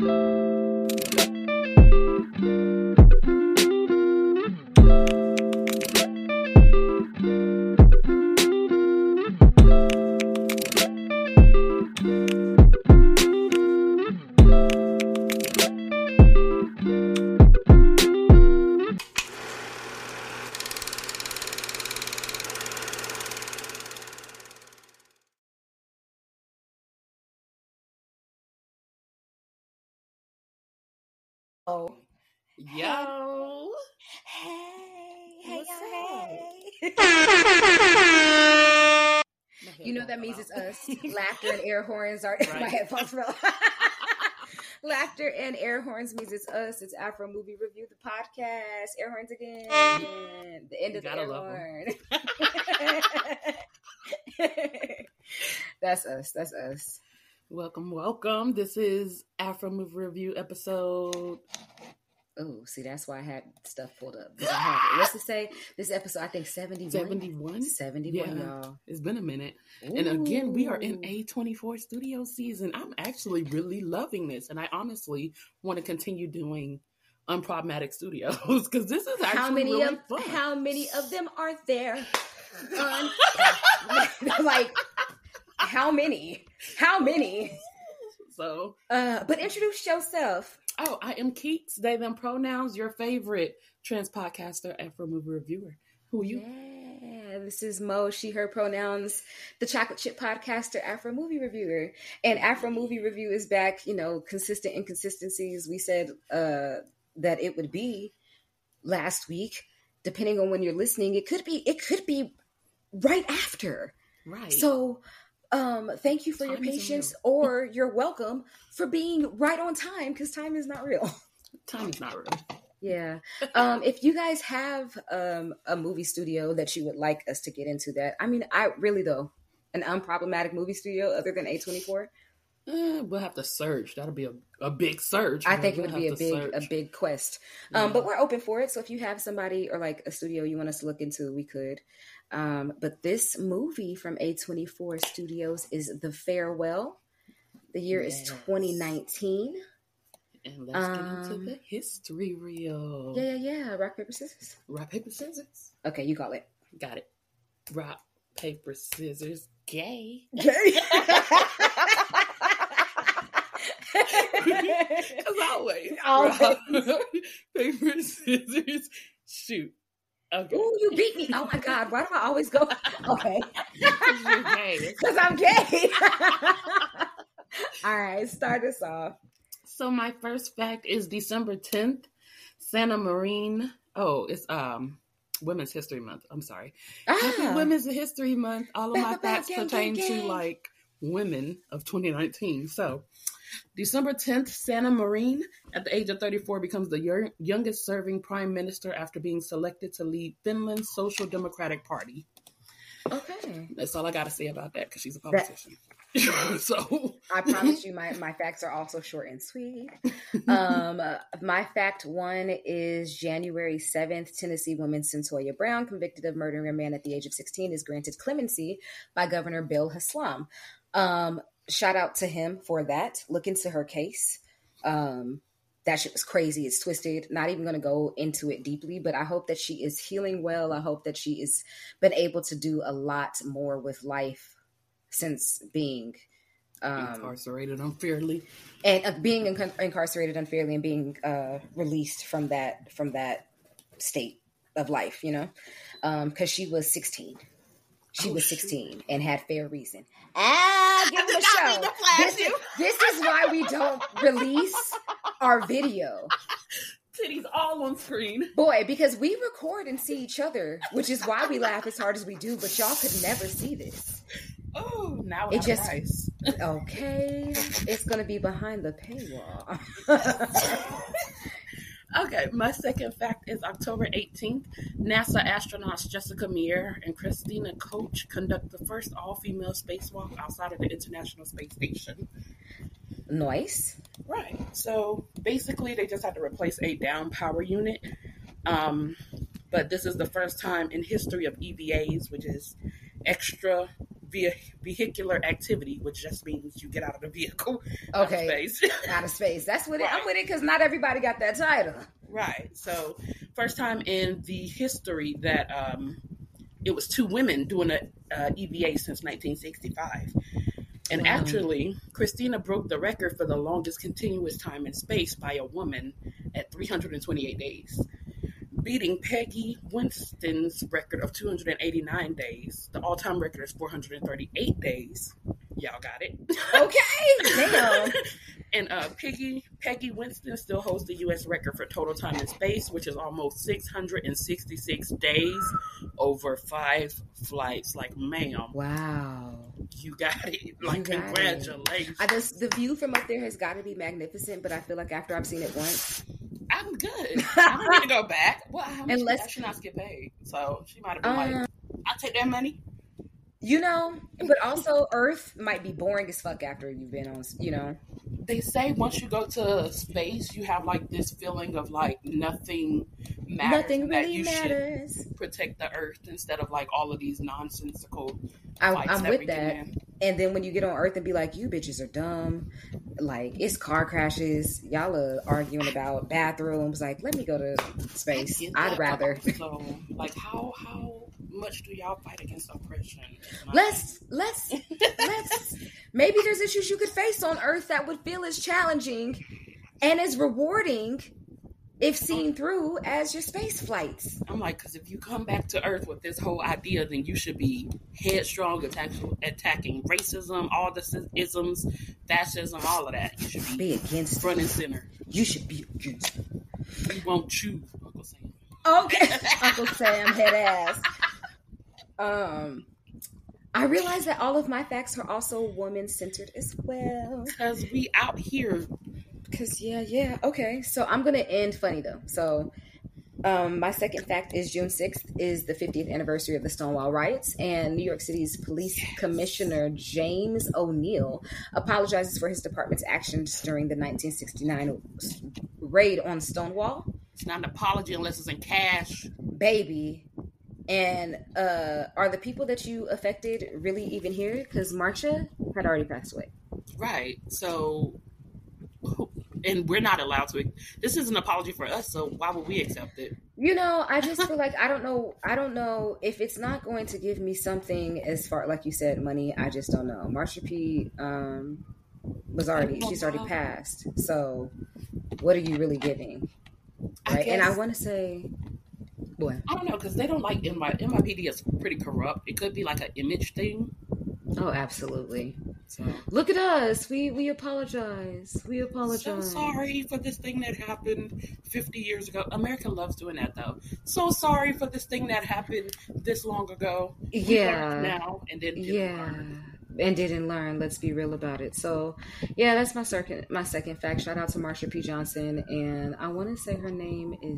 Oh, Yo. hey, What's hey. You know that means it's us. Laughter and air horns are Right. my headphones fell. Laughter and air horns means it's us. It's Afro Movie Review, the podcast. Air horns again. The end of the Gotta air love horn. That's us. That's us. Welcome. This is Afro Movie Review episode. Oh, see, that's why I had stuff pulled up. I have it. What's to say? This episode, I think 71. 71? 71, y'all. It's been a minute. Ooh. And again, we are in A24 studio season. I'm actually really loving this. And I honestly want to continue doing Unproblematic Studios because this is actually really fun. How many of them are there? Like, how many? So, but introduce yourself. Oh, I am Keeks, they, them pronouns, your favorite trans podcaster, Afro Movie Reviewer. Who are you? Yeah, this is Mo, she, her pronouns, the chocolate chip podcaster, Afro Movie Reviewer. And Afro Movie Review is back, consistent inconsistencies. We said that it would be last week, depending on when you're listening. It could be right after. Right. So thank you for your patience, or you're welcome for being right on time, because time is not real. Time is not real. Yeah. If you guys have a movie studio that you would like us to get into that, I mean, I really, though, an unproblematic movie studio other than A24. We'll have to search. That'll be a big search. I think it would be a big quest. But we're open for it. So if you have somebody or like a studio you want us to look into, we could. But this movie from A24 Studios is The Farewell. The year is 2019. And let's get into the history reel. Yeah. Rock, paper, scissors. Rock, paper, scissors. Okay, you call it. Got it. Rock, paper, scissors. Gay. As always. Rock, paper, scissors, shoot. Okay. Ooh, you beat me. Oh my God. Why do I always go? Okay. Because you're gay. Because I'm gay. All right, start us off. So my first fact is December 10th, Santa Marine. Oh, it's Women's History Month. I'm sorry. Happy Women's History Month. All of my facts pertain to like women of 2019. So December 10th, Santa Marine, at the age of 34, becomes the youngest serving prime minister after being selected to lead Finland's Social Democratic Party. Okay. That's all I got to say about that, because she's a politician. So I promise you my facts are also short and sweet. My fact one is January 7th, Tennessee woman Centoya Brown, convicted of murdering a man at the age of 16, is granted clemency by Governor Bill Haslam. Shout out to him for that. Look into her case. That shit was crazy. It's twisted. Not even going to go into it deeply, but I hope that she is healing well. I hope that she has been able to do a lot more with life since being incarcerated unfairly, and being incarcerated unfairly, and being released from that state of life. Because she was 16. She was 16 and had fair reason. Give them a show. This is why we don't release our video. Titties all on screen. Boy, because we record and see each other, which is why we laugh as hard as we do, but y'all could never see this. Oh, now it just price. Okay. It's going to be behind the paywall. Okay, my second fact is October 18th, NASA astronauts Jessica Meir and Christina Koch conduct the first all-female spacewalk outside of the International Space Station. Nice. Right. So basically, they just had to replace a down power unit. But this is the first time in history of EVAs, which is extra vehicular activity, which just means you get out of the vehicle. Okay. Out of space. Out of space. That's what I'm with it, because not everybody got that title. Right. So, first time in the history that it was 2 women doing an EVA since 1965. And actually, Christina broke the record for the longest continuous time in space by a woman at 328 days, beating Peggy Winston's record of 289 days. The all-time record is 438 days. Y'all got it. Okay, damn. And Peggy Winston still holds the U.S. record for total time in space, which is almost 666 days over 5 flights. Like, ma'am. Wow. You got it. Like, congratulations. The view from up there has got to be magnificent, but I feel like after I've seen it once, I'm good. I don't need to go back. Well, how much did she not get paid? So she might have been like, I'll take that money. You know, but also Earth might be boring as fuck after you've been on, you know. They say once you go to space, you have like this feeling of like nothing matters. Nothing really matters. Should protect the Earth instead of like all of these nonsensical I'm with that. And then when you get on Earth and be like, you bitches are dumb. Like, it's car crashes. Y'all are arguing about bathrooms. Like, let me go to space. I'd rather. So, like, how much do y'all fight against oppression? Let's maybe there's issues you could face on Earth that would feel as challenging and as rewarding if seen through as your space flights. I'm like, because if you come back to Earth with this whole idea, then you should be headstrong, attacking racism, all the isms, fascism, all of that. You should be against front and center. You should be against it. We won't choose, Uncle Sam. Okay, Uncle Sam, head ass. I realize that all of my facts are also woman-centered as well. Because we out here. Because, yeah. Okay, so I'm going to end funny, though. So, my second fact is June 6th is the 50th anniversary of the Stonewall riots, and New York City's police commissioner, James O'Neill, apologizes for his department's actions during the 1969 raid on Stonewall. It's not an apology unless it's in cash. Baby. And are the people that you affected really even here? Because Marsha had already passed away. Right. So, and we're not allowed to. This is an apology for us, so why would we accept it? You know, I just feel like I don't know if it's not going to give me something as far, like you said, money. I just don't know. Marsha P. She's already passed. So, what are you really giving? Right. And I want to say. Boy. I don't know, because they don't like NYPD is pretty corrupt. It could be like an image thing. Oh, absolutely. So look at us. We apologize. We apologize. So sorry for this thing that happened 50 years ago. America loves doing that, though. So sorry for this thing that happened this long ago. Yeah. Now and then. And didn't learn. Let's be real about it. So, yeah, that's my second fact. Shout out to Marsha P. Johnson, and I want to say her name is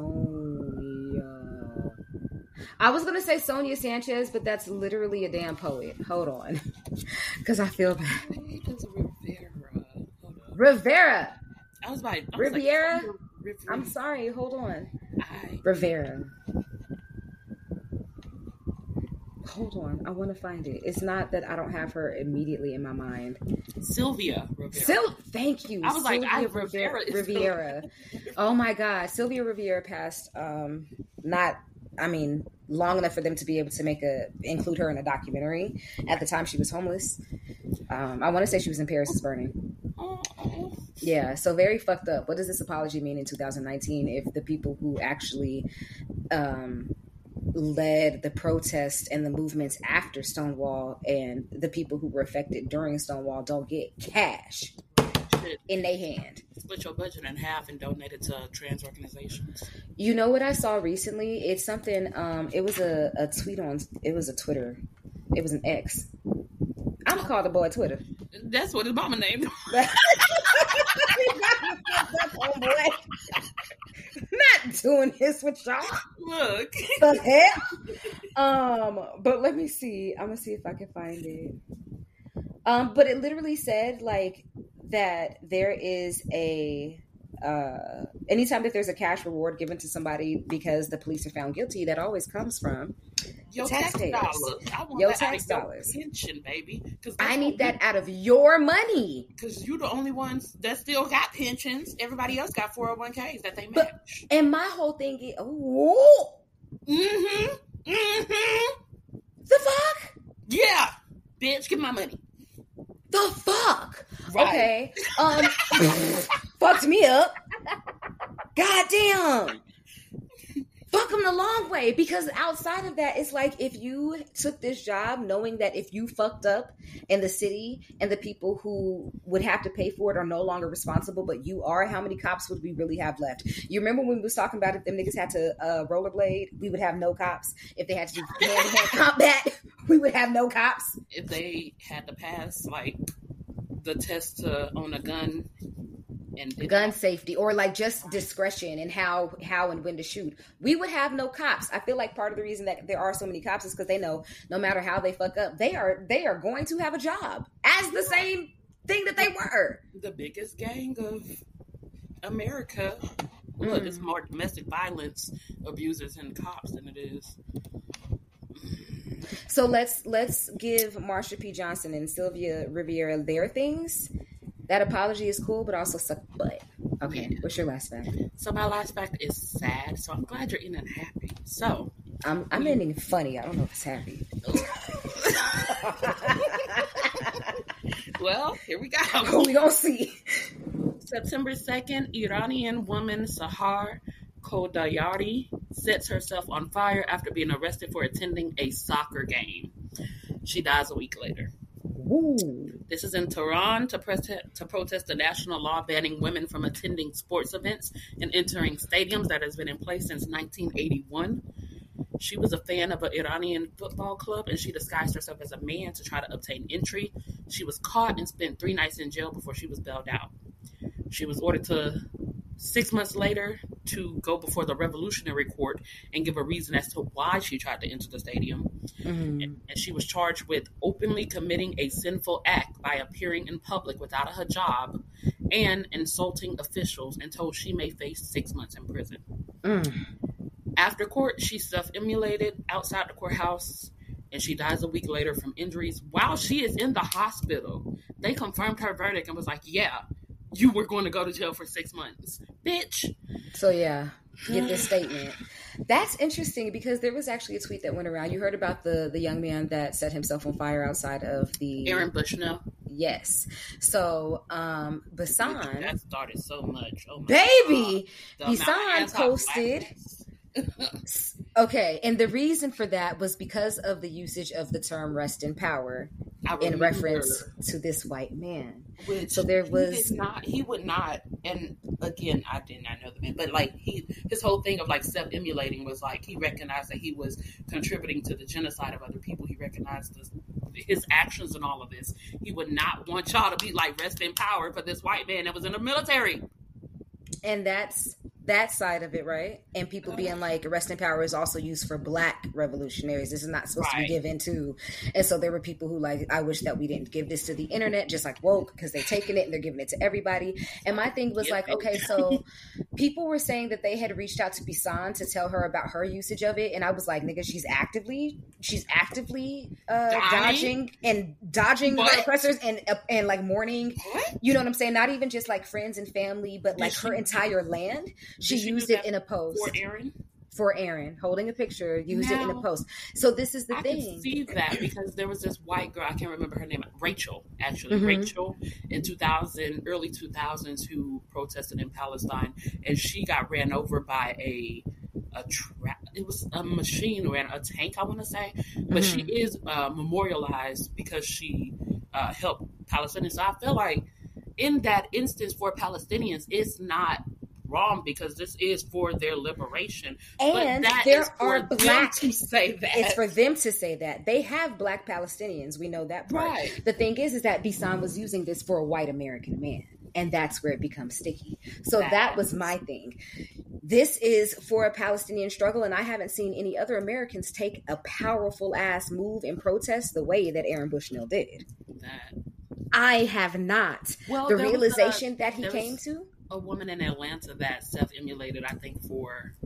Sonia. I was gonna say Sonia Sanchez, but that's literally a damn poet. Hold on, because I feel bad. Rivera. I was like Riviera. I'm sorry. Hold on. Rivera. Hold on, I want to find it. It's not that I don't have her immediately in my mind. Sylvia Rivera. Thank you. I was Sylvia Rivera. Oh my God, Sylvia Rivera passed. Long enough for them to be able to include her in a documentary. At the time, she was homeless. I want to say she was in Paris is Burning. Yeah, so very fucked up. What does this apology mean in 2019 if the people who actually led the protests and the movements after Stonewall and the people who were affected during Stonewall don't get cash in their hand? Split your budget in half and donate it to trans organizations. You know what I saw recently? It's something, it was a tweet it was a Twitter. It was an X. I'm gonna call the boy Twitter. That's what his mama named him. Not doing this with y'all. Look. The hell? But let me see. I'm gonna see if I can find it. But it literally said like that there is a anytime that there's a cash reward given to somebody because the police are found guilty, that always comes from Your taxpayers. I want your that tax out of dollars. Your pension, baby. I need that out of your money. Because you're the only ones that still got pensions. Everybody else got 401ks that they match. And my whole thing is, the fuck? Yeah. Bitch, give my money. The fuck? Right. Okay. Fucked me up. Goddamn. Fuck them the long way, because outside of that, it's like if you took this job knowing that if you fucked up and the city and the people who would have to pay for it are no longer responsible, but you are, how many cops would we really have left? You remember when we was talking about if them niggas had to rollerblade, we would have no cops. If they had to do hand-to-hand combat, we would have no cops. If they had to pass like the test to own a gun and gun safety, or like just discretion and how and when to shoot, we would have no cops. I feel like part of the reason that there are so many cops is because they know no matter how they fuck up, they are going to have a job as the same thing that they were. The biggest gang of America. Look, it's more domestic violence abusers and cops than it is. So let's give Marsha P. Johnson and Sylvia Riviera their things. That apology is cool, but also suck butt. Okay, yeah. What's your last fact? So my last fact is sad. So I'm glad you're ending happy. So I'm ending funny. I don't know if it's happy. Well, here we go. We gonna see. September 2nd, Iranian woman Sahar Kodayari sets herself on fire after being arrested for attending a soccer game. She dies a week later. Ooh. This is in Tehran to protest the national law banning women from attending sports events and entering stadiums that has been in place since 1981. She was a fan of an Iranian football club, and she disguised herself as a man to try to obtain entry. She was caught and spent 3 nights in jail before she was bailed out. She was ordered to 6 months later to go before the Revolutionary Court and give a reason as to why she tried to enter the stadium. Mm-hmm. And she was charged with openly committing a sinful act by appearing in public without a hijab and insulting officials, and told she may face 6 months in prison. After court, she self-immolated outside the courthouse, and she dies a week later from injuries while she is in the hospital. They confirmed her verdict and was like, yeah, you were going to go to jail for 6 months, bitch. So yeah, get this statement. That's interesting because there was actually a tweet that went around. You heard about the young man that set himself on fire outside of the Aaron Bushnell. Yes. So Basan, that started so much. Oh my baby, God. Basan posted. Okay, and the reason for that was because of the usage of the term "rest in power" in reference to this white man. So there was he would not, and again, I did not know the man, but like his whole thing of like self-immolating was like he recognized that he was contributing to the genocide of other people. He recognized his actions and all of this. He would not want y'all to be like rest in power for this white man that was in the military. And that's that side of it, right? And people being like, rest in power is also used for black revolutionaries. This is not supposed to be given to. And so there were people who like, I wish that we didn't give this to the internet, just like woke, because they're taking it and they're giving it to everybody. And my thing was like, okay, so people were saying that they had reached out to Bisan to tell her about her usage of it. And I was like, nigga, she's actively dodging her oppressors and like mourning, you know what I'm saying? Not even just like friends and family, but like her entire land. She used it in a post. For Aaron, holding a picture, used it in a post. So this is the thing. I can see that because there was this white girl, I can't remember her name, Rachel, actually. Mm-hmm. Rachel in early 2000s who protested in Palestine, and she got ran over by it was a machine or a tank, I want to say. But she is memorialized because she helped Palestinians. So I feel like in that instance for Palestinians, it's not wrong because this is for their liberation. And but there are black to say that. It's for them to say that. They have black Palestinians. We know that part. Right. The thing is that Bisan was using this for a white American man. And that's where it becomes sticky. So that was my thing. This is for a Palestinian struggle, and I haven't seen any other Americans take a powerful ass move and protest the way that Aaron Bushnell did. I have not. Well, the realization that he came to. A woman in Atlanta that self-immolated, I think, for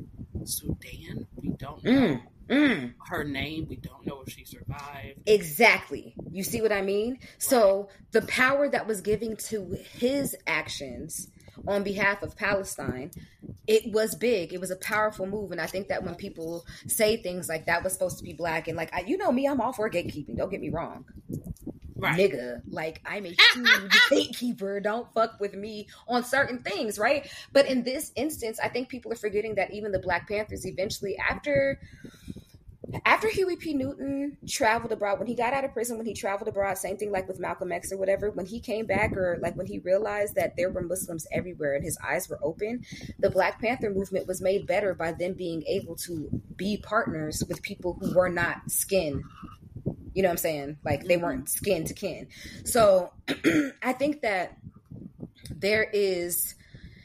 Sudan. We don't know her name. We don't know if she survived. Exactly. You see what I mean? Right. So the power that was given to his actions on behalf of Palestine, it was big. It was a powerful move. And I think that when people say things like that was supposed to be black, and like, you know me, I'm all for gatekeeping. Don't get me wrong. Right. Nigga, like, I'm a huge gatekeeper. Don't fuck with me on certain things, right? But in this instance, I think people are forgetting that even the Black Panthers eventually, after Huey P. Newton traveled abroad, when he got out of prison, when he traveled abroad, same thing like with Malcolm X or whatever, when he came back, or like when he realized that there were Muslims everywhere and his eyes were open, the Black Panther movement was made better by them being able to be partners with people who were not skin. You know what I'm saying? Like, they weren't skin to kin. So I think that there is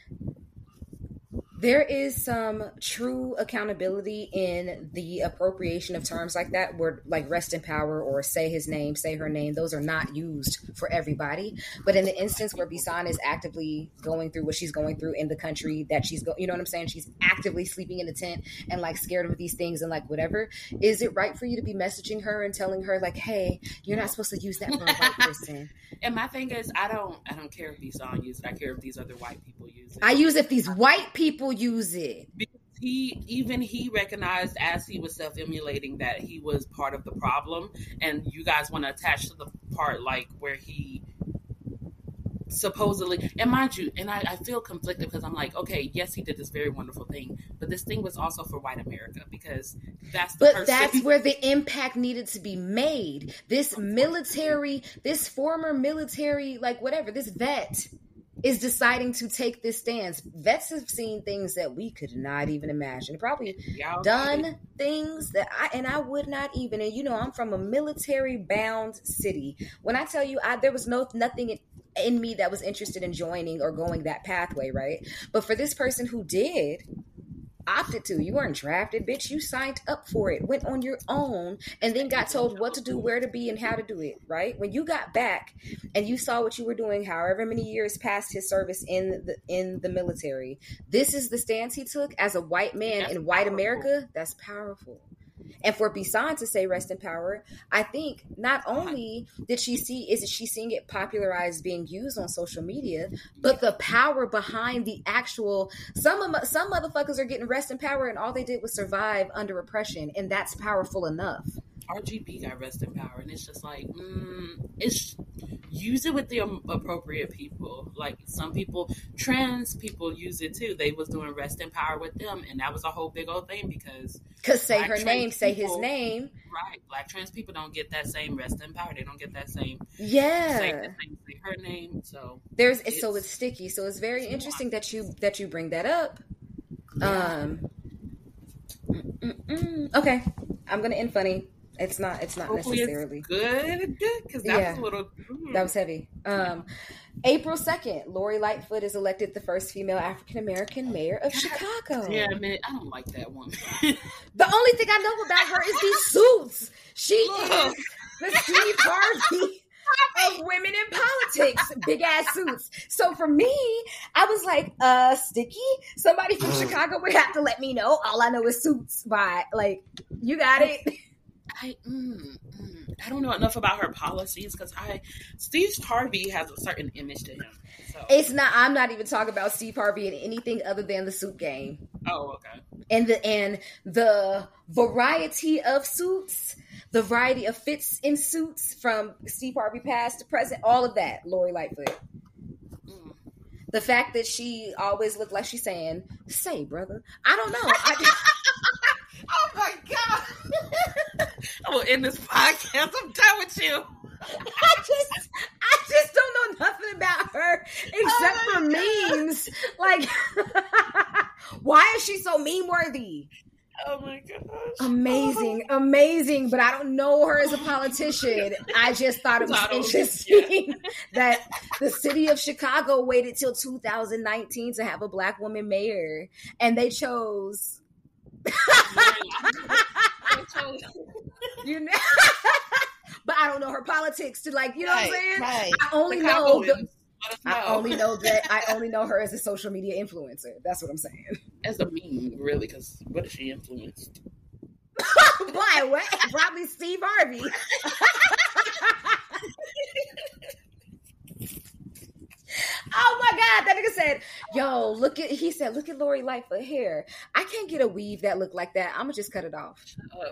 some true accountability in the appropriation of terms like that, where like rest in power or say his name, say her name. Those are not used for everybody. But in the instance where Bisan is actively going through what she's going through in the country that she's you know what I'm saying? She's actively sleeping in a tent and like scared of these things and like whatever. Is it right for you to be messaging her and telling her like, hey, you're not supposed to use that for a white person? And my thing is, I don't care if Bisan uses it. I care if these other white people use it. I use if these white people use it. Because he recognized as he was self-immolating that he was part of the problem, and you guys want to attach to the part like where he supposedly, and mind you, and I feel conflicted because I'm like, okay, yes, he did this very wonderful thing, but this thing was also for white America, because that's the person. That's where the impact needed to be made. This military, this former military, like whatever, this vet is deciding to take this stance. Vets have seen things that we could not even imagine. Probably done things that I would not even. And you know, I'm from a military bound city. When I tell you, there was nothing in me that was interested in joining or going that pathway, right? But for this person who did, opted to, you weren't drafted, bitch. You signed up for it, went on your own, and then got told what to do, where to be, and how to do it, right? When you got back and you saw what you were doing, however many years past his service in the military, this is the stance he took as a white man in white America. That's powerful. And for Bisan to say rest in power, I think not only is she seeing it popularized being used on social media, but the power behind the actual, some motherfuckers are getting rest in power and all they did was survive under oppression, and that's powerful enough. RGB got rest in power, and it's just like, use it with the appropriate people. Like some people, trans people use it too. They was doing rest in power with them, and that was a whole big old thing because say her name, say his name. Right, Black trans people don't get that same rest in power. They don't get that same say her name. So it's sticky. So it's very interesting that you bring that up. Yeah. Okay, I'm gonna end funny. It's not hopefully necessarily it's good because that was a little. That was heavy. April 2nd, Lori Lightfoot is elected the first female African American mayor of Chicago. Yeah, man, I don't like that one. The only thing I know about her is these suits. She is the Steve Harvey of women in politics. Big ass suits. So for me, I was like, sticky. Somebody from Chicago would have to let me know. All I know is suits. By like, you got it. I don't know enough about her policies because Steve Harvey has a certain image to him. So. I'm not even talking about Steve Harvey in anything other than the suit game. Oh, okay. And the variety of suits, the variety of fits in suits from Steve Harvey past to present, all of that, Lori Lightfoot. The fact that she always looked like she's saying, "Say, brother." I don't know. Oh my God. I will end this podcast. I'm done with you. I just don't know nothing about her except for memes. Like, why is she so meme worthy? Oh my gosh. Amazing. But I don't know her as a politician. I just thought it was interesting that the city of Chicago waited till 2019 to have a Black woman mayor, and they chose. You know, but I don't know her politics to like, you know what I'm saying? Right. I only know I only know her as a social media influencer. That's what I'm saying. As a meme, really, because what is she influenced? By what? Probably Steve Harvey. Oh my God, that nigga said, yo, look at Lori Lightfoot hair. I can't get a weave that look like that. I'm gonna just cut it off.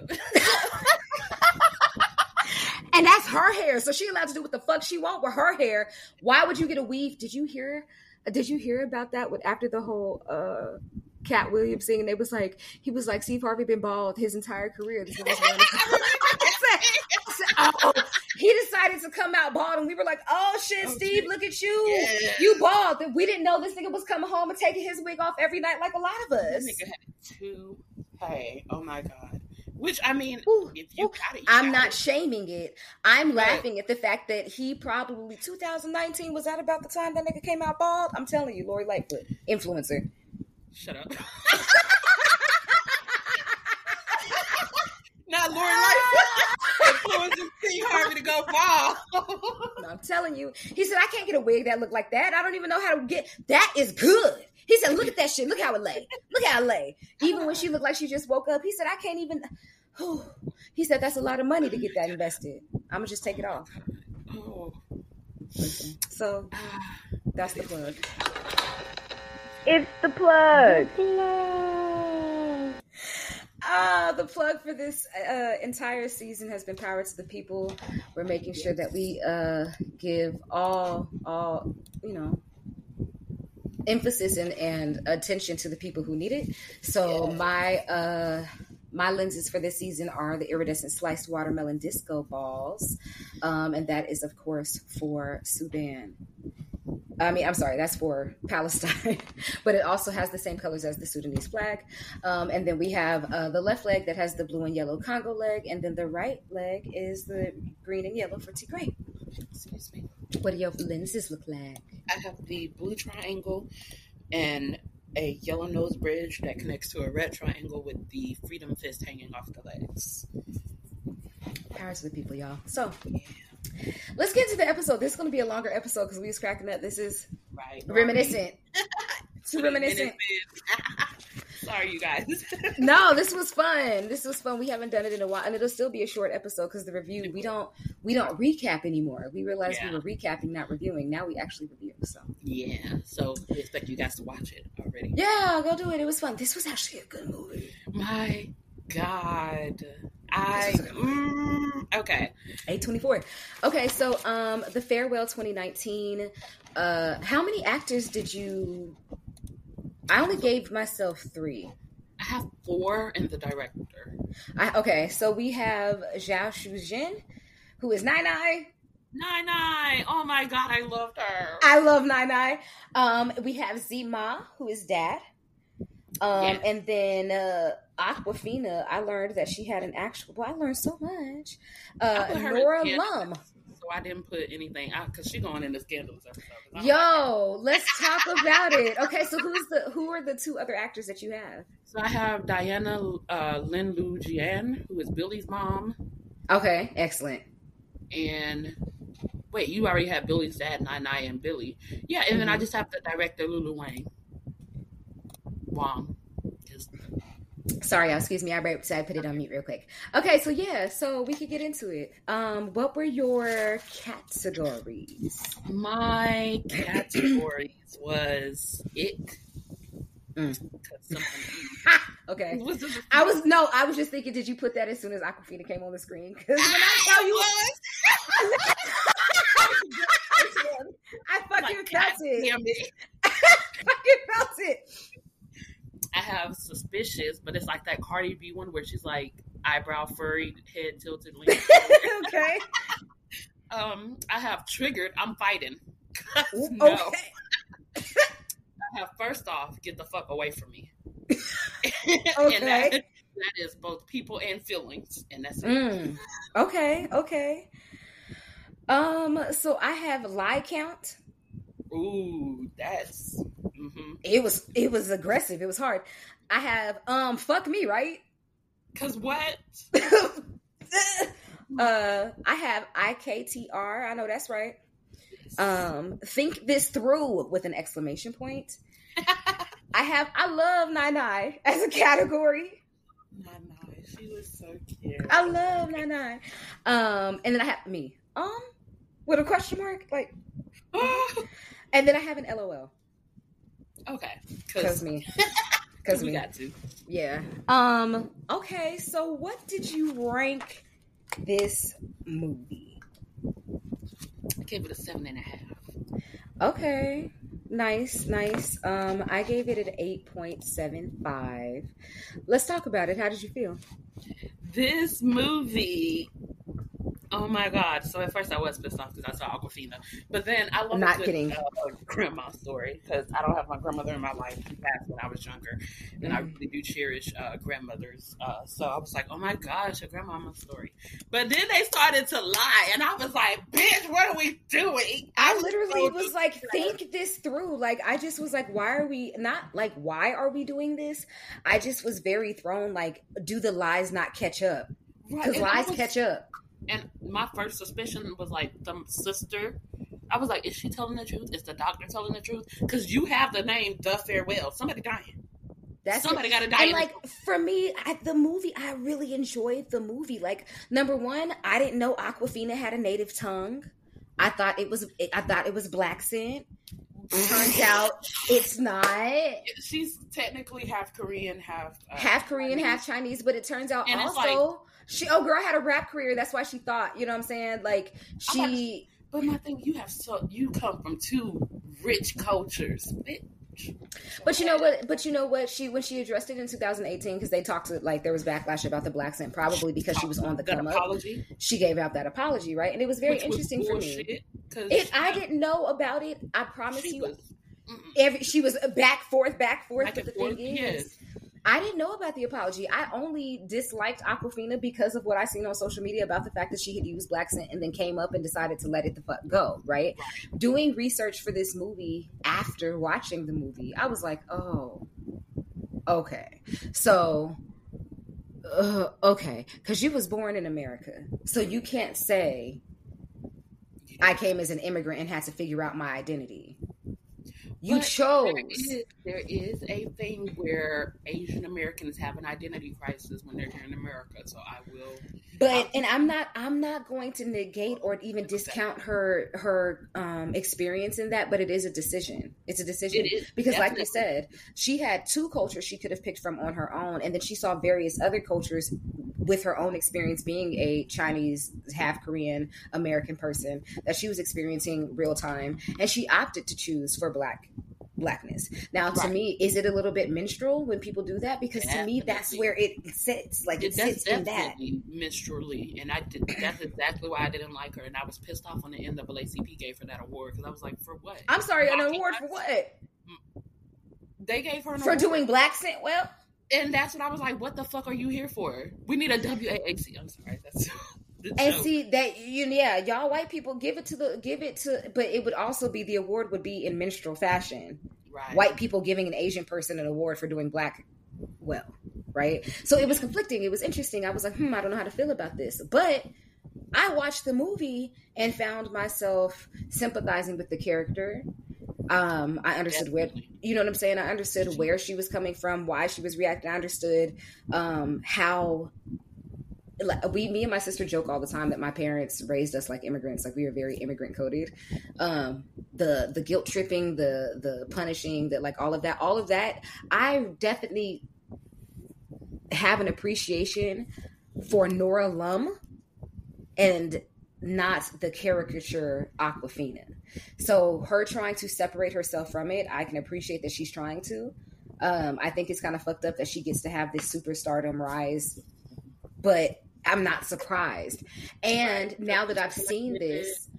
And that's her hair, so she allowed to do what the fuck she want with her hair. Why would you get a weave? Did you hear about that after the whole Cat Williams thing? And he was like, Steve Harvey been bald his entire career. This oh, he decided to come out bald, and we were like, oh shit, Steve, look at you. Yeah. You bald. We didn't know this nigga was coming home and taking his wig off every night like a lot of us. This nigga had two. Hey, oh my God. Which, I mean, if you got it, I'm not shaming it. I'm laughing at the fact that he probably, 2019, was that about the time that nigga came out bald? I'm telling you, Lori Lightfoot, influencer. Shut up. Not Lori Lightfoot influencing Steve Harvey to go bald. No, I'm telling you. He said, I can't get a wig that look like that. I don't even know how to get, that is good. He said, look at that shit. Look how it lay. Look how it lay. Even when she looked like she just woke up, he said, I can't even. He said, that's a lot of money to get that invested. I'm going to just take it off. Oh. So, that's the plug. It's the plug. The plug for this entire season has been Power to the People. We're making sure that we give all emphasis and attention to the people who need it. So my lenses for this season are the iridescent sliced watermelon disco balls, and that is of course for Sudan. I'm sorry, that's for Palestine, but it also has the same colors as the Sudanese flag. And then we have the left leg that has the blue and yellow Congo leg, and then the right leg is the green and yellow for Tigray. Excuse me. What do your lenses look like? I have the blue triangle and a yellow nose bridge that connects to a red triangle with the freedom fist hanging off the legs. Power to the people, y'all. So, let's get into the episode. This is going to be a longer episode because we was cracking up. This is reminiscent. Too reminiscent. Sorry, you guys. No, this was fun. We haven't done it in a while, and it'll still be a short episode because the review we don't recap anymore. We realized we were recapping, not reviewing. Now we actually review. So so we expect you guys to watch it already. Yeah, go do it. It was fun. This was actually a good movie. My God. Okay. 8/24. Okay, so the Farewell 2019. How many actors did you? I only gave myself 3. I have 4 and the director. Okay, so we have Zhao Shuzhen, who is Nai Nai. Nai. Oh my God, I loved her. I love Nai Nai. We have Zima, who is Dad. And then Aquafina, I learned that she had an actual. Well, I learned so much. Nora Lum. So I didn't put anything out because she's going into Scandalous episode. Yo, let's talk about it. Okay, so who are the 2 other actors that you have? So I have Diana Lin Lu Jian, who is Billy's mom. Okay, excellent. And wait, you already have Billy's dad, Nai, and Billy. Yeah, and then I just have the director, Lulu Wang. Sorry, excuse me. I put it on mute real quick. Okay, so we could get into it. What were your categories? My categories was ick. Okay. I was just thinking, did you put that as soon as Aquafina came on the screen? Because when I saw you, I fucking felt it. I fucking felt it. I have Suspicious, but it's like that Cardi B one where she's like eyebrow furry, head tilted. Okay. I have Triggered. I'm fighting. No. Okay. I have First Off, Get the Fuck Away From Me. Okay. And that is both people and feelings, and that's it. Okay. So I have Lie Count. Ooh, that's. Mm-hmm. It was aggressive. It was hard. I have Fuck Me, right? Cause what? I have IKTR. I know that's right. Think this through with an exclamation point. I love Nai as a category. Nai, she was so cute. I love Nai. And then I have me. With a question mark, like, and then I have an LOL. Okay, because me. Because we got to. Yeah. Okay, so what did you rank this movie? I gave it a 7.5. Okay. Nice. I gave it an 8.75. Let's talk about it. How did you feel? This movie, oh my God. So at first I was pissed off because I saw Awkwafina. But then I love grandma story because I don't have my grandmother in my life. She passed when I was younger. And I really do cherish grandmothers. So I was like, oh my gosh, a grandmama story. But then they started to lie. And I was like, bitch, what are we doing? I literally was like, think this through. Like, I just was like, why are we doing this? I just was very thrown. Like, do the lies not catch up? Because lies catch up. And my first suspicion was like the sister. I was like, is she telling the truth? Is the doctor telling the truth? Because you have the name The Farewell. Somebody dying. Somebody got to die. And like for me, the movie, I really enjoyed the movie. Like, number one, I didn't know Awkwafina had a native tongue. I thought it was Black scent. Turns out it's not. She's technically half Korean, half Korean, half Chinese. But it turns out and also girl had a rap career. That's why she thought. You know what I'm saying? Like she. But my thing, you come from two rich cultures. But you know what? When she addressed it in 2018, because they talked to there was backlash about the Black scent, probably because she was on the come up. She gave out that apology, right? And it was very interesting for me. I didn't know about it. I promise you. She was back forth. But the thing is, I didn't know about the apology. I only disliked Awkwafina because of what I seen on social media about the fact that she had used Black scent and then came up and decided to let it the fuck go, right? Doing research for this movie after watching the movie, I was like, oh, okay. So, okay. Because you was born in America. So you can't say I came as an immigrant and had to figure out my identity. You chose. There is a thing where Asian Americans have an identity crisis when they're here in America. So I will. But and I'm not going to negate or even discount her experience in that. But it is a decision. It's a decision because, definitely. Like you said, she had two cultures she could have picked from on her own, and then she saw various other cultures with her own experience being a Chinese, half Korean American person that she was experiencing real time, and she opted to choose for blackness. Now, to me, is it a little bit minstrel when people do that? Because to me, that's where it sits. Like it sits in that minstrelly, and that's exactly why I didn't like her, and I was pissed off when the NAACP gave her that award because I was like, for what? I'm sorry, an award for what? They gave her an for award. Doing Black scent well. And that's what I was like, what the fuck are you here for? We need a WAAC. I'm sorry. That's and joke. See that y'all white people give it to, but it would also be the award would be in minstrel fashion. Right. White people giving an Asian person an award for doing Black well, right? So it was conflicting. It was interesting. I was like, I don't know how to feel about this. But I watched the movie and found myself sympathizing with the character. I understood where, you know what I'm saying? I understood where she was coming from, why she was reacting. I understood how, me and my sister joke all the time that my parents raised us like immigrants, like we were very immigrant coded. The guilt tripping, the punishing, that like all of that. I definitely have an appreciation for Nora Lum and not the caricature Awkwafina. So her trying to separate herself from it, I can appreciate that she's trying to. I think it's kind of fucked up that she gets to have this superstardom rise, but I'm not surprised. And now that I've seen this,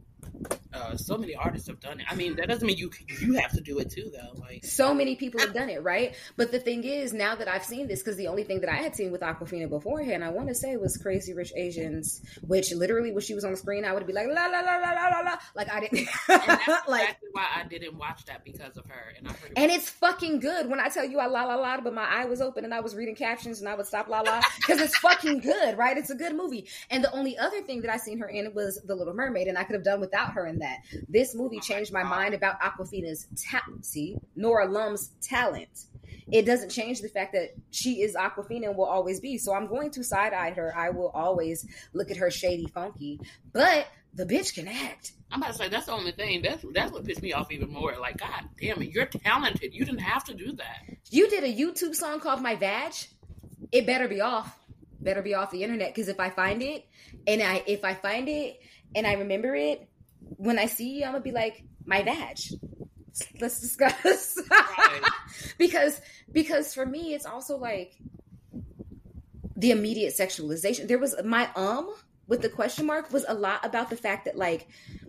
so many artists have done it. I mean, that doesn't mean you have to do it too, though. Like so many people have done it, right? But the thing is, now that I've seen this, because the only thing that I had seen with Awkwafina beforehand, I want to say was Crazy Rich Asians, which literally when she was on the screen, I would be like la la la la la la la. Like I didn't. And that's exactly why I didn't watch that, because of her. And I heard. And it's fucking good. When I tell you I la la la, but my eye was open and I was reading captions and I would stop la la because it's fucking good, right? It's a good movie. And the only other thing that I seen her in was The Little Mermaid, and I could have done without her in that. that. This movie changed my mind about Awkwafina's Nora Lum's talent. It doesn't change the fact that she is Awkwafina and will always be. So I'm going to side-eye her. I will always look at her shady, funky. But the bitch can act. I'm about to say, that's the only thing. That's what pissed me off even more. Like, God damn it, you're talented. You didn't have to do that. You did a YouTube song called My Vag. It better be off. Better be off the internet. Because if I find it and I remember it, when I see you, I'm going to be like, my vag. Let's discuss. Right. because for me, it's also like the immediate sexualization. There was my with the question mark was a lot about the fact that like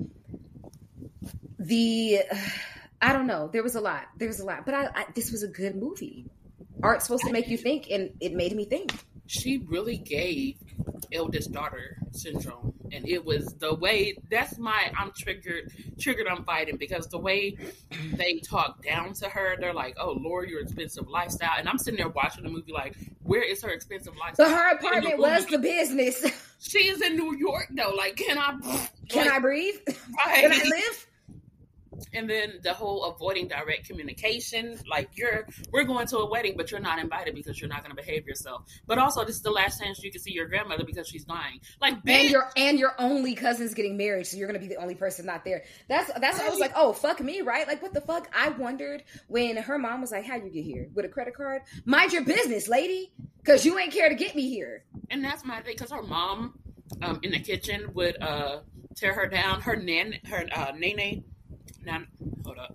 I don't know. There was a lot. But this was a good movie. Art's supposed to make you think, and it made me think. She really gave eldest daughter syndrome, and it was the way. That's my I'm triggered. I'm fighting because the way they talk down to her, they're like, "Oh Lord, your expensive lifestyle," and I'm sitting there watching the movie like, "Where is her expensive lifestyle?" But her apartment was the business. She is in New York though. Like, can I breathe? Right. Can I live? And then the whole avoiding direct communication, like we're going to a wedding, but you're not invited because you're not going to behave yourself. But also, this is the last chance you can see your grandmother because she's dying. Like, bitch. And your only cousin's getting married, so you're going to be the only person not there. That's I was like, oh, fuck me, right? Like, what the fuck? I wondered when her mom was like, how'd you get here? With a credit card? Mind your business, lady, because you ain't care to get me here. And that's my thing, because her mom in the kitchen would tear her down. Her nene. Hold up.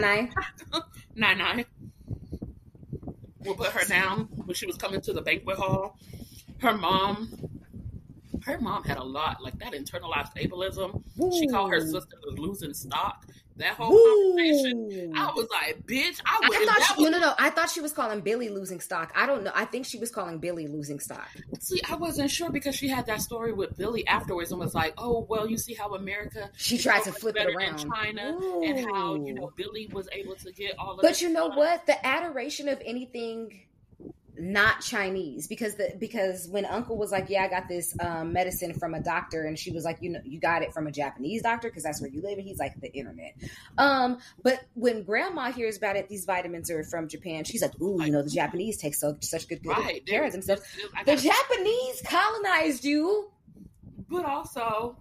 Nine. We'll put her down when she was coming to the banquet hall. Her mom had a lot, like that internalized ableism. Ooh. She called her sister losing stock. That whole conversation, I was like, bitch, I thought she was calling Billy losing stock. I don't know. I think she was calling Billy losing stock. See, I wasn't sure because she had that story with Billy afterwards and was like, oh, well, you see how America... She tried to flip it around. In China. Ooh. And how, Billy was able to get all of But you know what? The adoration of anything... not Chinese, because when Uncle was like, yeah, I got this medicine from a doctor, and she was like, you got it from a Japanese doctor because that's where you live, and he's like, the internet. But when Grandma hears about it, these vitamins are from Japan, she's like, ooh, the Japanese take such good care of themselves. The Japanese colonized you, but also,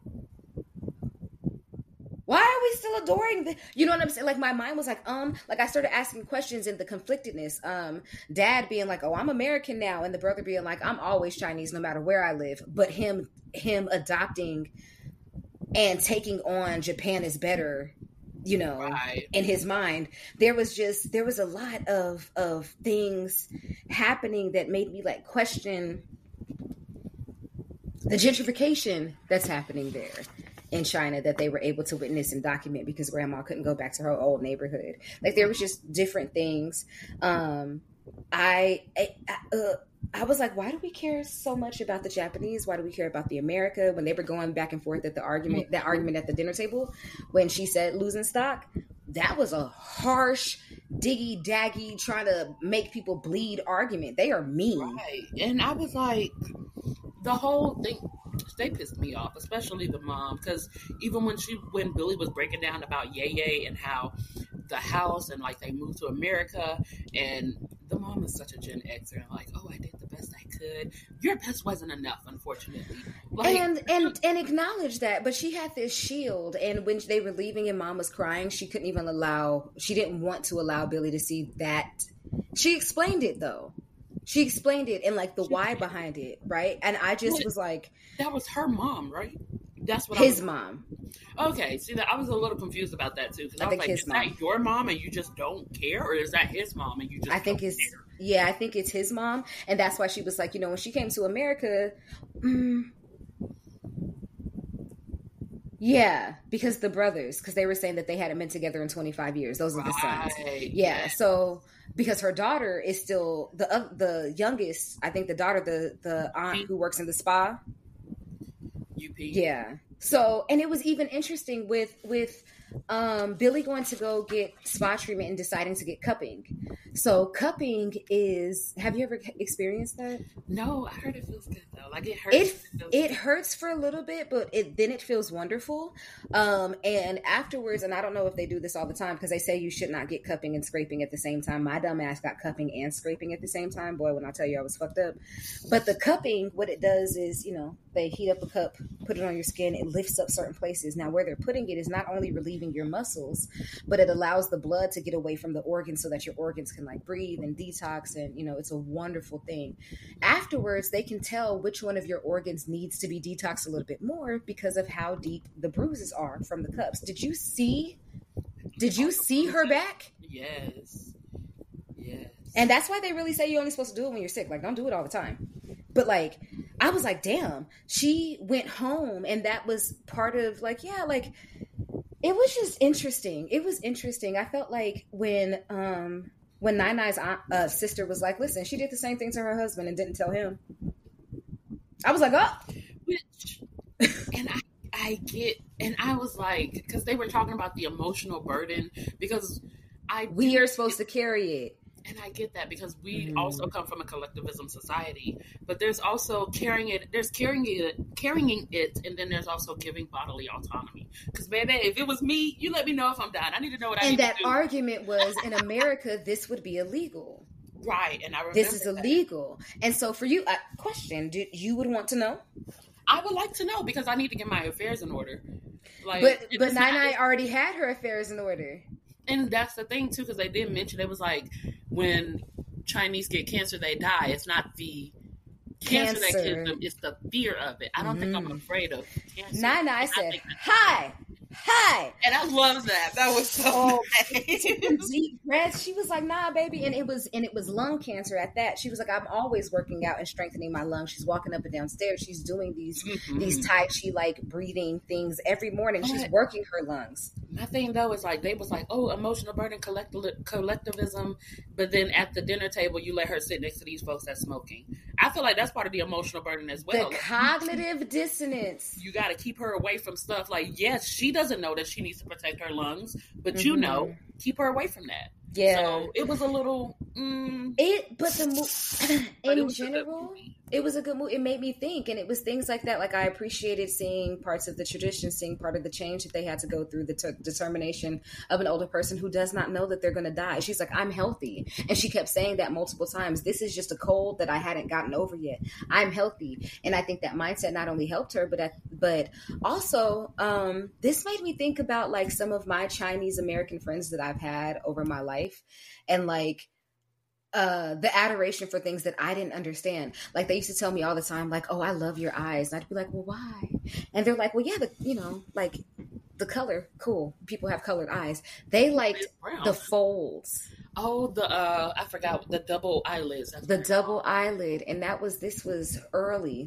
why are we still adoring you know what I'm saying? Like, my mind was like I started asking questions in the conflictedness. Dad being like, oh, I'm American now, and the brother being like, I'm always Chinese no matter where I live. But him adopting and taking on Japan is better, right. In his mind. There was a lot of things happening that made me like question the gentrification that's happening there in China that they were able to witness and document because Grandma couldn't go back to her old neighborhood. Like, there was just different things. I was like, why do we care so much about the Japanese? Why do we care about the America? When they were going back and forth at that argument at the dinner table, when she said losing stock, that was a harsh, diggy, daggy, trying to make people bleed argument. They are mean. Right. And I was like, the whole thing, they pissed me off, especially the mom, because even when Billy was breaking down about Ye and how the house and like they moved to America, and the mom is such a Gen Xer and like, oh, I did the best I could. Your best wasn't enough, unfortunately. Like, and acknowledge that, but she had this shield, and when they were leaving and Mom was crying, she didn't want to allow Billy to see that. She explained it though. She explained it and like the why behind it, right? And I just was like, that was her mom, right? That's what his mom. Okay, see that I was a little confused about that too, because I was like, is that your mom and you just don't care, or is that his mom and you just? I think it's his mom, and that's why she was like, when she came to America, yeah, because the brothers, because they were saying that they hadn't been together in 25 years. Those are the sons. Yeah, so because her daughter is still the youngest, I think the daughter, the aunt who works in the spa. UP. Yeah. So, and it was even interesting with Billy going to go get spa treatment and deciding to get cupping. So cupping is, have you ever experienced that? No, I heard it feels good though. Like it hurts. It hurts for a little bit, but then it feels wonderful. And afterwards, and I don't know if they do this all the time because they say you should not get cupping and scraping at the same time. My dumb ass got cupping and scraping at the same time. Boy, when I tell you I was fucked up. But the cupping, what it does is, they heat up a cup, put it on your skin, it lifts up certain places. Now, where they're putting it is not only relieving your muscles, but it allows the blood to get away from the organs so that your organs can like breathe and detox. And, it's a wonderful thing. Afterwards, they can tell which one of your organs needs to be detoxed a little bit more because of how deep the bruises are from the cups. Did you see her back? Yes. And that's why they really say you're only supposed to do it when you're sick. Like, don't do it all the time. But like, I was like, damn, she went home, and that was part of like, yeah, like it was just interesting. It was interesting. I felt like when Nai's sister was like, listen, she did the same thing to her husband and didn't tell him. I was like, oh. And I get, and I was like, because they were talking about the emotional burden, because we are supposed to carry it. And I get that because we also come from a collectivism society, but there's also carrying it, and then there's also giving bodily autonomy. Because baby, if it was me, you let me know if I'm dying. I need to know what I need to do. And that argument was, in America, this would be illegal. Right, and I remember this is illegal. And so for you, question, you would want to know? I would like to know because I need to get my affairs in order. Like, but Nai already had her affairs in order. And that's the thing too, because they did mention it was like when Chinese get cancer, they die. It's not the cancer that kills them; it's the fear of it. I don't think I'm afraid of cancer. Nai said, "Hi." And I love that. That was so nice. Deep breaths. She was like, nah, baby. And it was lung cancer at that. She was like, I'm always working out and strengthening my lungs. She's walking up and down stairs. She's doing these Tai Chi like breathing things every morning. She's working her lungs. My thing though is like, they was like, oh, emotional burden, collectivism. But then at the dinner table, you let her sit next to these folks that's smoking. I feel like that's part of the emotional burden as well. The cognitive dissonance. You got to keep her away from stuff like, yes, she doesn't know that she needs to protect her lungs, but keep her away from that. Yeah. So it was a little. In general, it was a good movie. It made me think, and it was things like that. Like I appreciated seeing parts of the tradition, seeing part of the change that they had to go through, the determination of an older person who does not know that they're going to die. She's like, I'm healthy, and she kept saying that multiple times. This is just a cold that I hadn't gotten over yet. I'm healthy, and I think that mindset not only helped her, but also this made me think about like some of my Chinese American friends that I've had over my life, and like. The adoration for things that I didn't understand. Like they used to tell me all the time, like, oh, I love your eyes. And I'd be like, well, why? And they're like, well, yeah, like the color, cool. People have colored eyes. They liked the folds. Oh, I forgot the double eyelids. The double eyelid. And this was early.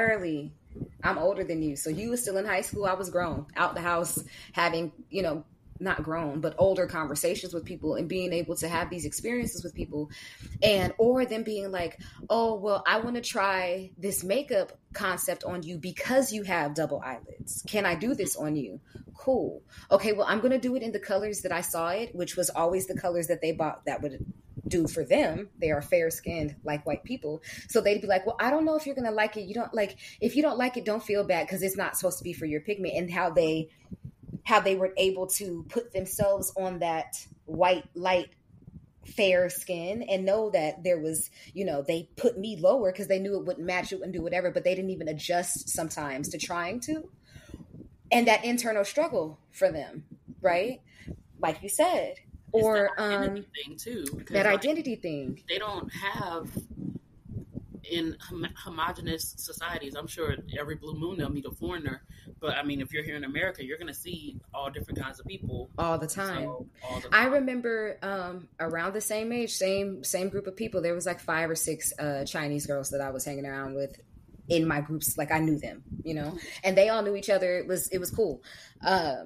I'm older than you. So you were still in high school. I was grown, out the house, having, not grown, but older conversations with people and being able to have these experiences with people or them being like, oh, well, I want to try this makeup concept on you because you have double eyelids. Can I do this on you? Cool. Okay, well, I'm going to do it in the colors that I saw it, which was always the colors that they bought that would do for them. They are fair skinned like white people. So they'd be like, well, I don't know if you're going to like it. If you don't like it, don't feel bad because it's not supposed to be for your pigment. And how they were able to put themselves on that white, light, fair skin and know that there was, they put me lower because they knew it wouldn't match, it wouldn't do whatever, but they didn't even adjust sometimes to trying to. And that internal struggle for them, right? Like you said. Or identity thing too, that identity thing. They don't have in homogenous societies. I'm sure every blue moon they'll meet a foreigner. But I mean, if you're here in America, you're going to see all different kinds of people all the time. I remember around the same age, same group of people. There was like 5 or 6 Chinese girls that I was hanging around with in my groups. Like I knew them, and they all knew each other. It was cool. I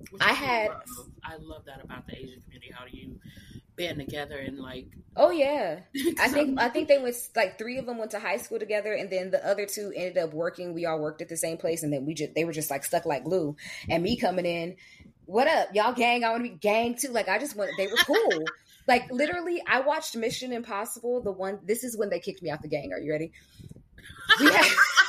love that about the Asian community. How do you band together and like? Oh yeah, I think they went like 3 of them went to high school together, and then the other 2 ended up working. We all worked at the same place, and then they were just like stuck like glue. And me coming in, what up, y'all gang? I want to be gang too. Like I just went. They were cool. Like literally, I watched Mission Impossible. This is when they kicked me out the gang. Are you ready? How did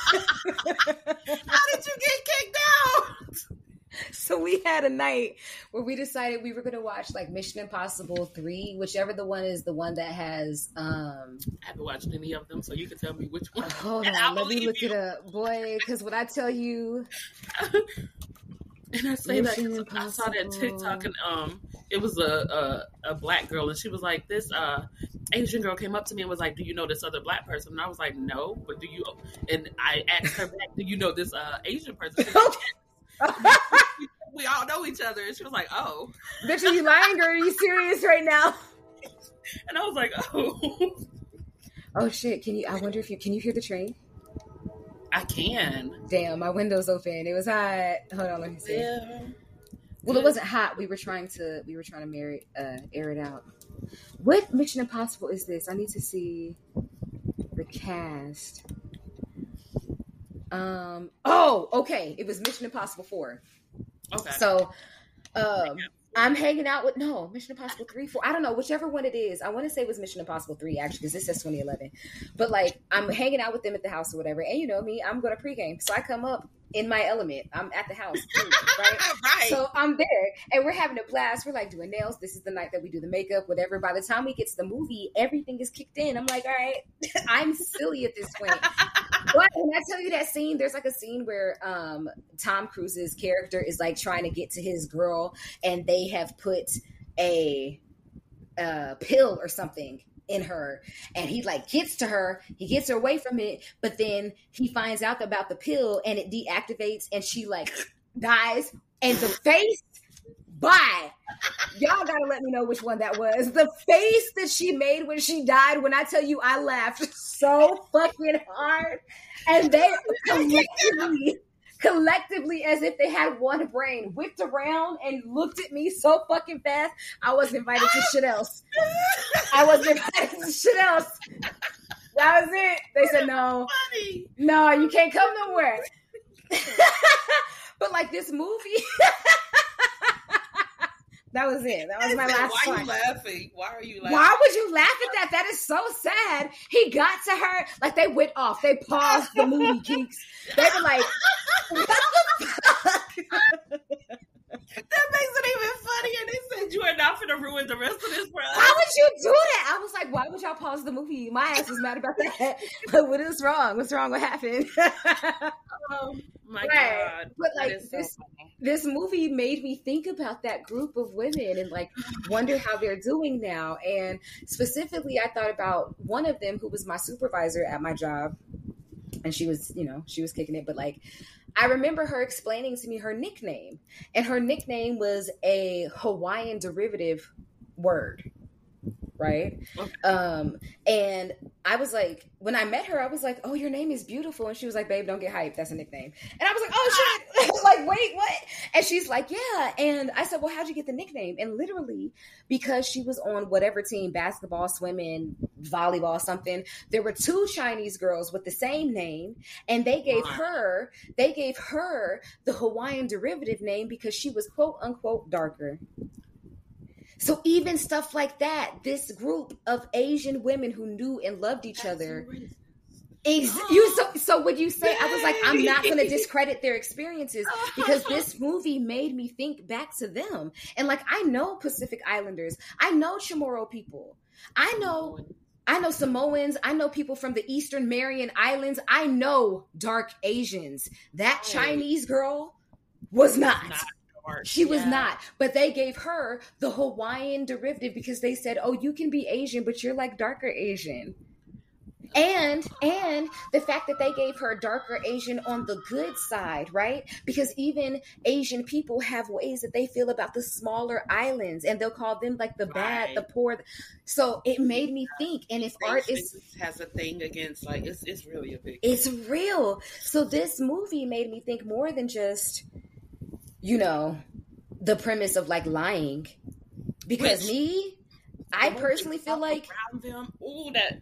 you get kicked out? So we had a night where we decided we were going to watch like Mission Impossible 3, whichever the one is the one that has. I haven't watched any of them, so you can tell me which one. Hold on, let me look it up, boy. Because when I tell you, and I say that I saw that TikTok, and it was a black girl, and she was like, this Asian girl came up to me and was like, "Do you know this other black person?" And I was like, "No, but do you?" And I asked her back, "Do you know this Asian person?" We all know each other. And she was like, "Oh." Bitch, are you lying or are you serious right now? And I was like, "Oh." Oh shit, can you hear the train? I can. Damn, my window's open. It was hot. Hold on, let me see. Yeah. Well, it wasn't hot. We were trying to air it out. What Mission Impossible is this? I need to see the cast. Oh, okay. It was Mission Impossible 4. Okay. So, I'm hanging out with Mission Impossible 3, 4. I don't know, whichever one it is. I want to say it was Mission Impossible 3 actually, because this says 2011. But like, I'm hanging out with them at the house or whatever, and you know me, I'm going to pregame. So I come up in my element. I'm at the house, too, right? Right. So I'm there, and we're having a blast. We're like doing nails. This is the night that we do the makeup, whatever. By the time we get to the movie, everything is kicked in. I'm like, all right, I'm silly at this point. But when I tell you that scene, there's like a scene where Tom Cruise's character is like trying to get to his girl, and they have put a pill or something in her, and he like gets to her, he gets her away from it, but then he finds out about the pill and it deactivates and she like dies, and the face, y'all gotta let me know which one that was. The face that she made when she died, when I tell you I laughed so fucking hard, and they collectively, as if they had one brain, whipped around and looked at me so fucking fast. I wasn't invited to shit else. That was it. They said, no, you can't come nowhere. But like this movie, that was it. That was my last Why one. are you laughing? Why are you laughing? Why would you laugh at that? That is so sad. He got to her, like they went off. They paused the movie, geeks. They were like, what the fuck? That makes it even funnier. They said you are not going to ruin the rest of this for us. Why would you do that? I was like, why would y'all pause the movie? My ass was mad about that. But what is wrong? What's wrong? What happened? Oh my God. But like this movie made me think about that group of women and like wonder how they're doing now. And specifically, I thought about one of them who was my supervisor at my job. And she was kicking it. But like, I remember her explaining to me her nickname. And her nickname was a Hawaiian derivative word. Right. Okay. And I was like, when I met her, I was like, oh, your name is beautiful. And she was like, babe, don't get hyped. That's a nickname. And I was like, oh shit. Like, wait, what? And she's like, yeah. And I said, well, how'd you get the nickname? And literally because she was on whatever team, basketball, swimming, volleyball, something, there were 2 Chinese girls with the same name. And they gave her the Hawaiian derivative name because she was quote unquote darker. So even stuff like that, this group of Asian women who knew and loved each other. So when you say, I was like, I'm not going to discredit their experiences because this movie made me think back to them. And like, I know Pacific Islanders. I know Chamorro people. I know Samoans. I know people from the Eastern Marian Islands. I know dark Asians. That Chinese girl was not. She was not, but they gave her the Hawaiian derivative because they said, oh, you can be Asian, but you're like darker Asian. And the fact that they gave her darker Asian on the good side, right? Because even Asian people have ways that they feel about the smaller islands and they'll call them like the bad, the poor. So it made me think. And if art has a thing against, like, it's really a big thing. It's real. So this movie made me think more than just, the premise of like lying, because I personally feel like it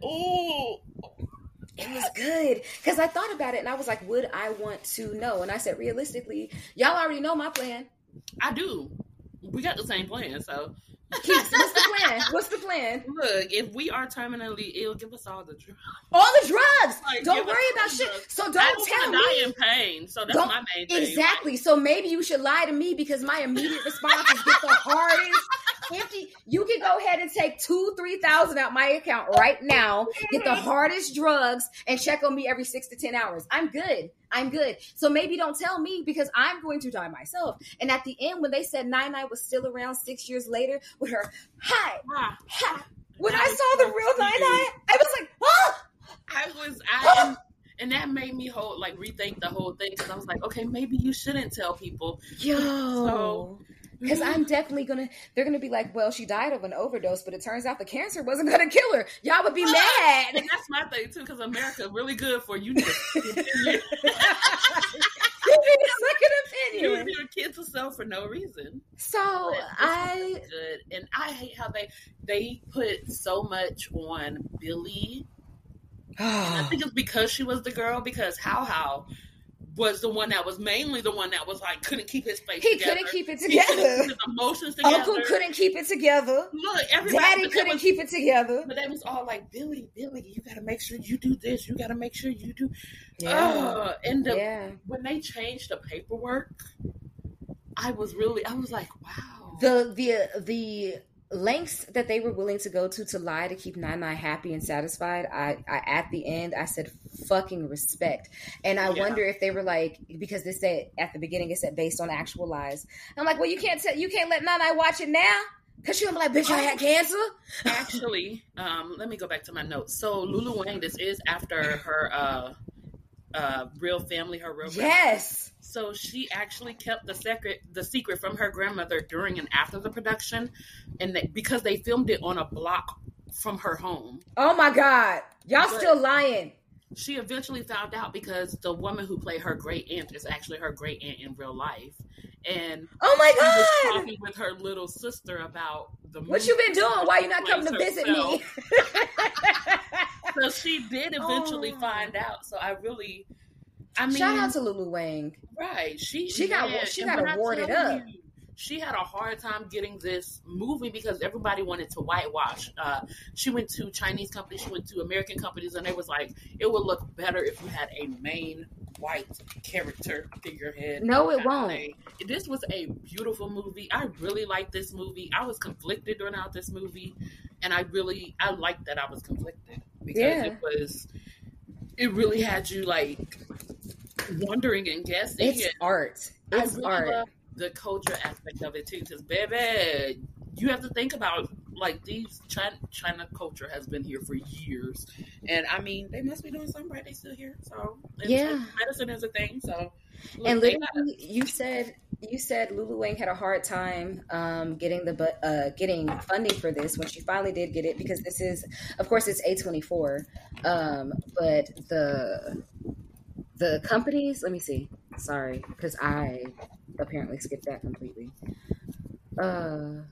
was good because I thought about it and I was like, would I want to know? And I said, realistically, y'all already know my plan. I do. We got the same plan, so What's the plan? What's the plan? Look, if we are terminally ill, give us all the drugs. All the drugs. Like, don't worry about shit. Drugs. So don't tell me. Die in pain. So that's my main thing. Exactly. Right? So maybe you should lie to me because my immediate response is get the hardest. You can go ahead and take 2,000-3,000 out my account right now, get the hardest drugs, and check on me every 6 to 10 hours. I'm good. So maybe don't tell me because I'm going to die myself. And at the end, when they said Nine was still around 6 years later with her, hi. When I saw the real Nine, I was like, and that made me rethink the whole thing because I was like, okay, maybe you shouldn't tell people. Because I'm definitely they're going to be like, well, she died of an overdose, but it turns out the cancer wasn't going to kill her. Y'all would be mad. And that's my thing, too, because America is really good for you. You give your kids a cell for no reason. So good. And I hate how they put so much on Billy. And I think it's because she was the girl, because How was the one that was mainly the one that was like couldn't keep his face together. Couldn't keep it together. His emotions together. Uncle couldn't keep it together. Look, everybody. Daddy couldn't keep it together. But they was all like, Billy, you got to make sure you do this. You got to make sure you do. When they changed the paperwork, I was like, wow. The lengths that they were willing to go to lie to keep Nine happy and satisfied, I at the end I said fucking respect. And I wonder if they were like, because this said at the beginning it said based on actual lies. I'm like, well, you can't let Nine watch it now because she'll be like, bitch, I had cancer. Actually, let me go back to my notes. So Lulu Wang, this is after her real family, her real yes. So she actually kept the secret from her grandmother during and after the production, and because they filmed it on a block from her home. Oh my God, y'all still lying. She eventually found out because the woman who played her great aunt is actually her great aunt in real life, and oh my God, she was talking with her little sister about the movie. What you been doing? Why you not coming to visit me? So she did eventually find out. So I mean, shout out to Lulu Wang. Right. She got awarded up. She had a hard time getting this movie because everybody wanted to whitewash. She went to Chinese companies, she went to American companies, and they was like, it would look better if you had a main white character figurehead. No, it won't. This was a beautiful movie. I really liked this movie. I was conflicted during this movie, and I liked that I was conflicted because it really had you like wondering and guessing. It's art. It's art. Love the culture aspect of it too, because baby, you have to think about like these China culture has been here for years, and I mean they must be doing something right. They still here, so medicine is a thing. So and literally, you said Lulu Wang had a hard time getting funding for this when she finally did get it, because this is, of course, it's A24, but the companies. Let me see. Sorry, because I apparently skipped that completely. The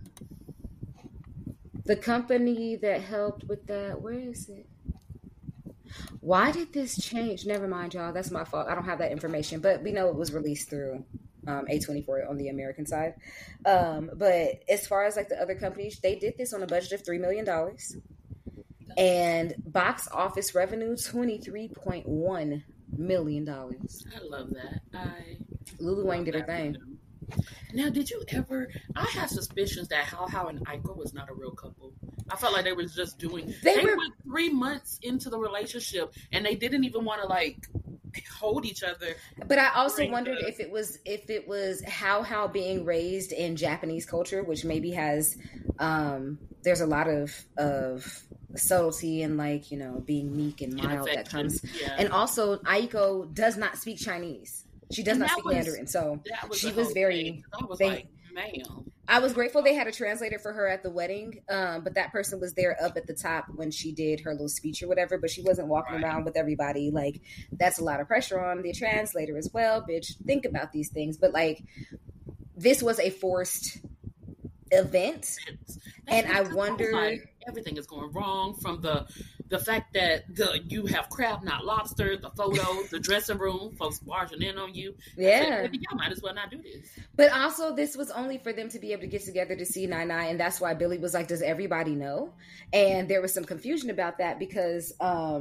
company that helped with that, where is it? Why did this change? Never mind, y'all. That's my fault. I don't have that information, but we know it was released through A24 on the American side. But as far as like the other companies, they did this on a budget of $3 million and box office revenue $23.1 million. I love that. Lulu Wang did her thing. Now, did you ever? I had suspicions that How and Aiko was not a real couple. I felt like they was just doing. They were 3 months into the relationship, and they didn't even want to like hold each other. But I also wondered if it was How being raised in Japanese culture, which maybe has there's a lot of subtlety and like, you know, being meek and mild that comes. Yeah. And also Aiko does not speak Chinese. She does not speak Mandarin. So she was very like, man. I was grateful they had a translator for her at the wedding. But that person was there up at the top when she did her little speech or whatever, but she wasn't walking around with everybody. Like, that's a lot of pressure on the translator as well, bitch. Think about these things. But like, this was a forced event. And I wonder, everything is going wrong from the the fact that you have crab, not lobster, the photos, the dressing room, folks barging in on you. Yeah. Y'all might as well not do this. But also, this was only for them to be able to get together to see Nine, and that's why Billy was like, does everybody know? And there was some confusion about that because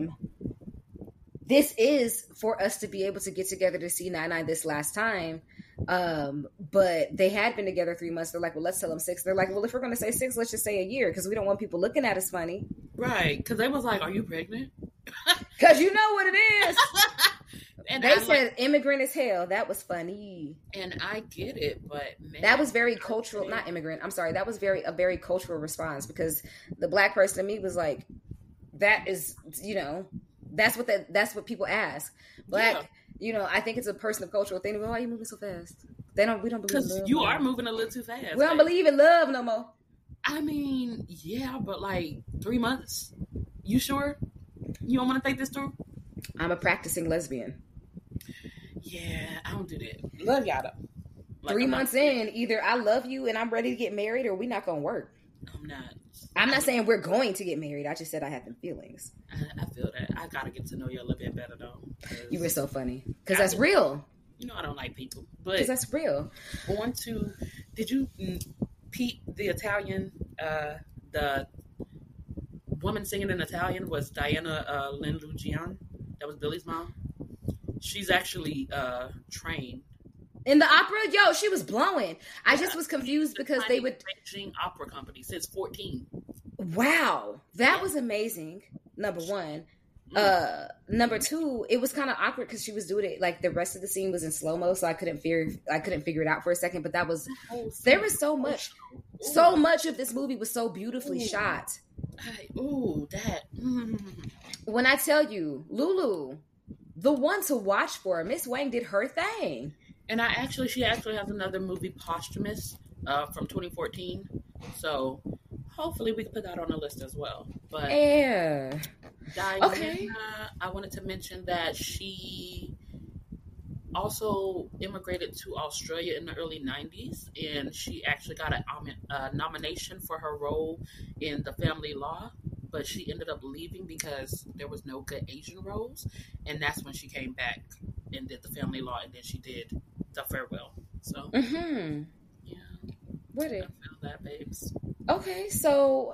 this is for us to be able to get together to see Nine this last time. But they had been together 3 months. They're like, well, let's tell them 6. They're like, well, if we're going to say 6, let's just say a year because we don't want people looking at us funny. Right. Because they was like, are you pregnant? Because you know what it is. And they said immigrant as hell. That was funny. And I get it, but man, that was very cultural. Not immigrant. I'm sorry. That was a very cultural response because the black person to me was like, that is, that's what people ask. Black, I think it's a personal cultural thing. Why are you moving so fast? We don't believe in love. You are moving a little too fast. We don't believe in love no more. I mean, yeah, but like 3 months. You sure? You don't want to think this through? I'm a practicing lesbian. Yeah, I don't do that. Love y'all though. Like, 3 months in, either I love you and I'm ready to get married, or we not gonna work. I'm not saying we're going to get married. I just said I have them feelings. I feel that. I gotta get to know you a little bit better though. You were so funny because that's real. I don't like people, but because that's real. Did you Pete the Italian? The woman singing in Italian was Diana Lynn Lugian. That was Billy's mom. She's actually trained in the opera. Yo, she was blowing. I just was confused because they would Beijing Opera Company since 14. Wow, that was amazing. Number one. Number two, it was kind of awkward because she was doing it like the rest of the scene was in slow-mo, so I couldn't figure it out for a second. But there was so much of this movie was so beautifully shot. When I tell you, Lulu, the one to watch for, Miss Wang did her thing. And she actually has another movie, Posthumous, from 2014. So hopefully we can put that on the list as well. But yeah. Diana, okay. I wanted to mention that she also immigrated to Australia in the early 90s, and she actually got a nomination for her role in The Family Law, but she ended up leaving because there was no good Asian roles, and that's when she came back and did The Family Law, and then she did The Farewell. So, yeah. What it? I feel that, babes. Okay, so,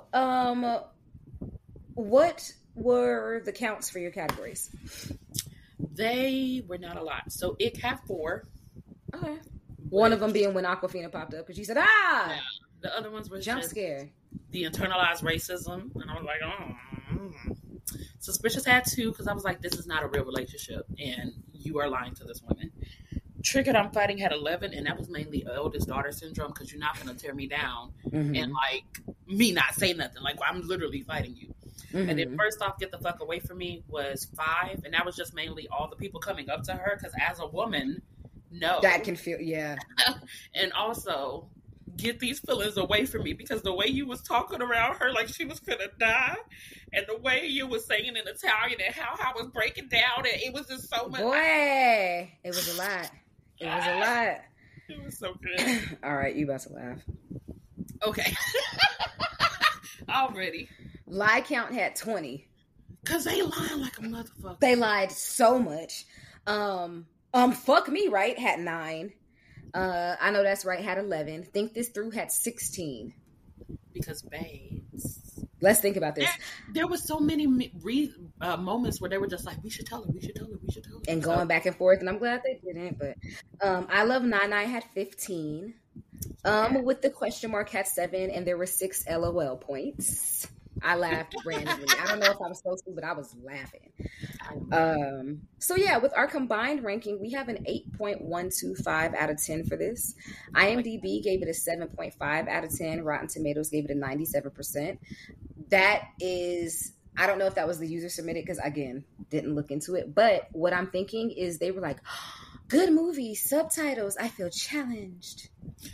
what were the counts for your categories? They were not a lot. So it had 4. Okay. One of them being when Awkwafina popped up because she said, ah! Yeah. The other ones were jump scare. The internalized racism. And I was like, oh. Suspicious had 2 because I was like, this is not a real relationship. And you are lying to this woman. Triggered I'm Fighting had 11. And that was mainly eldest daughter syndrome because you're not going to tear me down. Mm-hmm. And like me not say nothing. Like I'm literally fighting you. Mm-hmm. And then First Off, Get the Fuck Away From Me was 5. And that was just mainly all the people coming up to her. Because as a woman, no. That can feel, yeah. And also, get these feelings away from me. Because the way you was talking around her like she was gonna die. And the way you was saying in Italian and how I was breaking down. And it was just so much. Boy, it was a lot. It was a lot. It was so good. All right, you about to laugh. Okay. Already. Lie count had 20. Cause they lied like a motherfucker. They lied so much. Fuck Me Right had 9. I Know That's Right had 11. Think This Through had 16. Because babes. Let's think about this. There was so many moments where they were just like, we should tell her. And going back and forth, and I'm glad they didn't. But I Love Nine had 15. With the question mark had 7, and there were 6 LOL points. I laughed randomly. I don't know if I was supposed to, but I was laughing. So yeah, with our combined ranking, we have an 8.125 out of 10 for this. IMDb gave it a 7.5 out of 10. Rotten Tomatoes gave it a 97%. That is, I don't know if that was the user submitted because, again, didn't look into it. But what I'm thinking is they were like, good movie, subtitles. I feel challenged.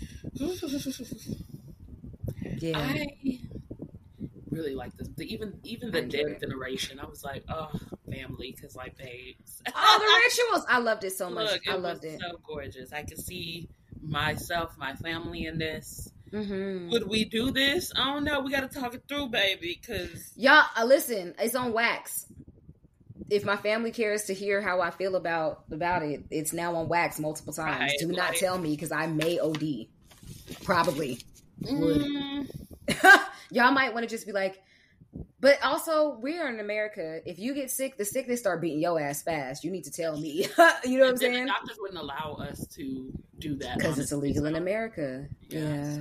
Yeah. I really like this. Even the Dead Generation. I was like, oh, family, because like babes. Oh, the rituals. I loved it so much. Look, I loved it. So gorgeous. I could see myself, my family in this. Would we do this? I don't know. We got to talk it through, baby. Because y'all, listen, it's on wax. If my family cares to hear how I feel about it, it's now on wax multiple times. Right, do not tell me because I may OD. Probably would. Y'all might want to just be like, but also we're in America. If you get sick, the sickness start beating your ass fast. You need to tell me. You know what I'm saying? The doctors wouldn't allow us to do that because it's illegal in America. Yeah.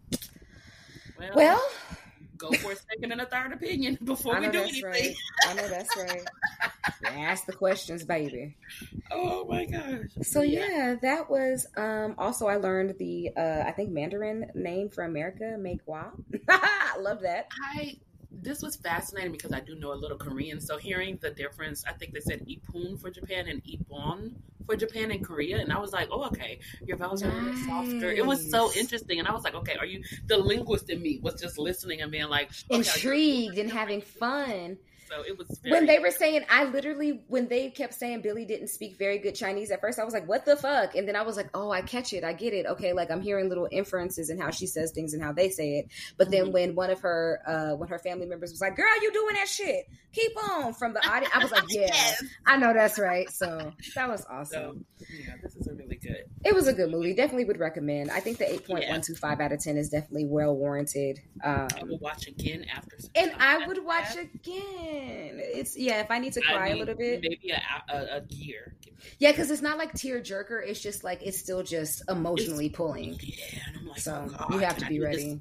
So. Well, go for a second and a third opinion before we do anything. Right. I know that's right. Ask the questions, baby. Oh my gosh. So yeah, that was also I learned the I think Mandarin name for America, Meghwa. I love that. This was fascinating because I do know a little Korean, so hearing the difference, I think they said Ipun for Japan and Ipon for Japan and Korea, and I was like, oh, okay, your vowels are a little softer. It was so interesting, and I was like, okay, are you, the linguist in me was just listening and being like, okay, intrigued and having fun. So it was when they were saying, when they kept saying Billy didn't speak very good Chinese at first, I was like, what the fuck? And then I was like, oh, I catch it. I get it. Okay. Like I'm hearing little inferences in how she says things and how they say it. But then when one of her, when her family members was like, girl, you doing that shit. Keep on from the audience. I was like, yeah, yes. I know that's right. So that was awesome. So, yeah, this is a really good. It was a good movie. Definitely would recommend. I think the 8.125 out of 10 is definitely well warranted. I will watch again after. And I would watch again. It's if I need to cry a little bit, maybe a year. Yeah, because it's not like tear jerker. It's just like it's still just emotionally pulling. Yeah, and I'm like, so you have to be ready.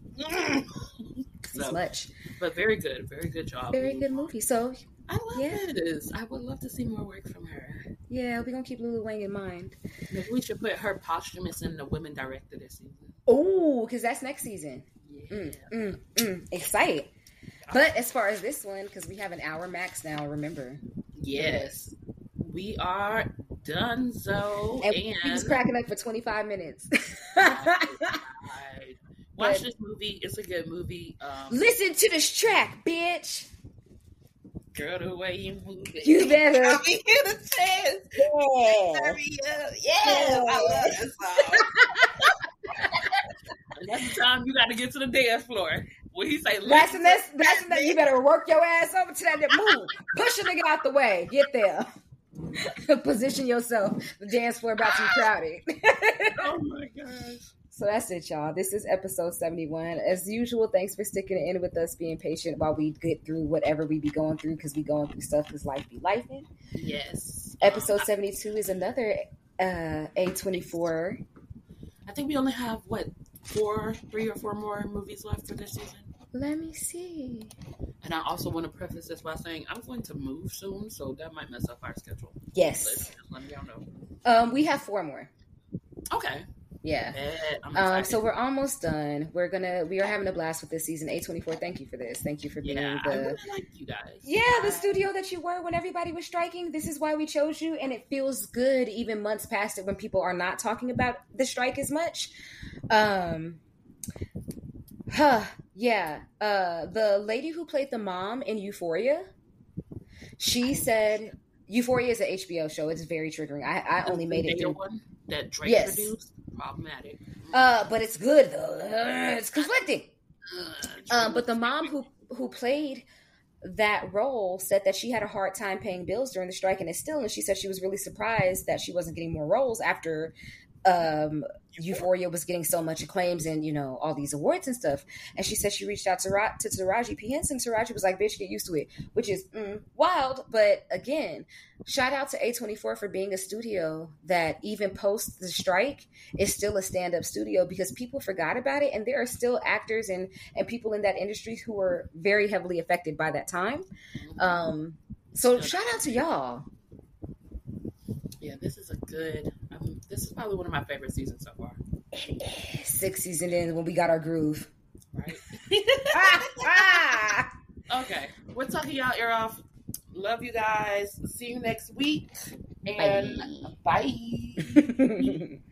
So much, but very good job. Very good movie. So I love it. I would love to see more work from her. Yeah, we're gonna keep Lulu Wang in mind. Maybe we should put her posthumous in the women director this season. Oh, because that's next season. Yeah. Excited. But as far as this one, because we have an hour max now, remember? Yes. We are done, so. And he's cracking up for 25 minutes. Watch this movie. It's a good movie. Listen to this track, bitch. Girl, the way you move it. You better. I'll be here to chance. Yeah. I love that song. That's the time you got to get to the dance floor. When he say, that's you better work your ass over to that move. Push a nigga out the way. Get there. Position yourself. The dance floor about to be crowded. Oh my gosh. So that's it, y'all. This is episode 71. As usual, thanks for sticking in with us, being patient while we get through whatever we be going through, because we going through stuff because life be lifing. Yes. Episode 72 is another A24. I think we only have, 3 or 4 more movies left for this season? Let me see. And I also want to preface this by saying I'm going to move soon, so that might mess up our schedule. Yes. Let me know. We have 4 more. Okay. Yeah. So we're almost done. We are having a blast with this season. A24, thank you for this. Thank you for being I really like you guys. Yeah, the studio that you were when everybody was striking. This is why we chose you, and it feels good even months past it when people are not talking about the strike as much. The lady who played the mom in Euphoria, she said Euphoria is an HBO show. It's very triggering. I only made it through one that Drake produced. Problematic. But it's good though. It's conflicting. But the mom who played that role said that she had a hard time paying bills during the strike, and she said she was really surprised that she wasn't getting more roles after Euphoria was getting so much acclaims and, all these awards and stuff. And she said she reached out to Taraji P. Henson. Taraji was like, bitch, get used to it, which is wild. But again, shout out to A24 for being a studio that even post the strike is still a stand-up studio, because people forgot about it. And there are still actors and people in that industry who were very heavily affected by that time. So shout out to y'all. Yeah, this is this is probably one of my favorite seasons so far. It is. 6 seasons in when we got our groove. Right. Okay. We're talking y'all ear off. Love you guys. See you next week. And bye.